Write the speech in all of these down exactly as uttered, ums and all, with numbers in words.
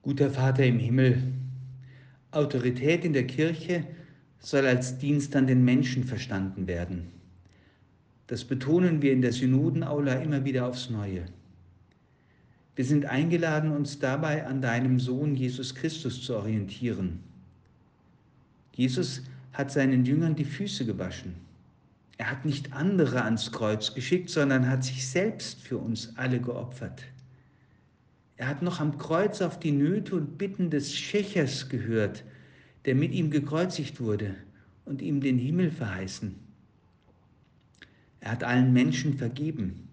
Guter Vater im Himmel, Autorität in der Kirche soll als Dienst an den Menschen verstanden werden. Das betonen wir in der Synodenaula immer wieder aufs Neue. Wir sind eingeladen, uns dabei an deinem Sohn Jesus Christus zu orientieren. Jesus hat seinen Jüngern die Füße gewaschen. Er hat nicht andere ans Kreuz geschickt, sondern hat sich selbst für uns alle geopfert. Er hat noch am Kreuz auf die Nöte und Bitten des Schächers gehört, der mit ihm gekreuzigt wurde und ihm den Himmel verheißen. Er hat allen Menschen vergeben.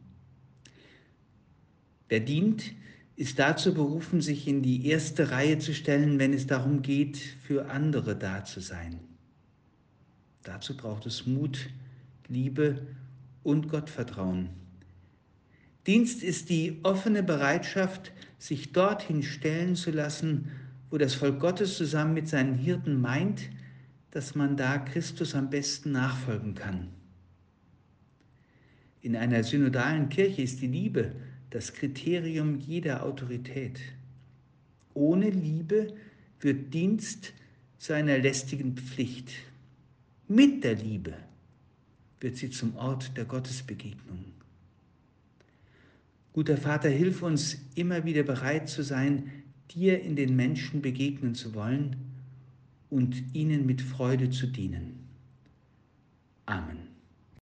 Wer dient, ist dazu berufen, sich in die erste Reihe zu stellen, wenn es darum geht, für andere da zu sein. Dazu braucht es Mut, Liebe und Gottvertrauen. Dienst ist die offene Bereitschaft, sich dorthin stellen zu lassen, wo das Volk Gottes zusammen mit seinen Hirten meint, dass man da Christus am besten nachfolgen kann. In einer synodalen Kirche ist die Liebe das Kriterium jeder Autorität. Ohne Liebe wird Dienst zu einer lästigen Pflicht. Mit der Liebe wird sie zum Ort der Gottesbegegnung. Guter Vater, hilf uns, immer wieder bereit zu sein, dir in den Menschen begegnen zu wollen und ihnen mit Freude zu dienen. Amen.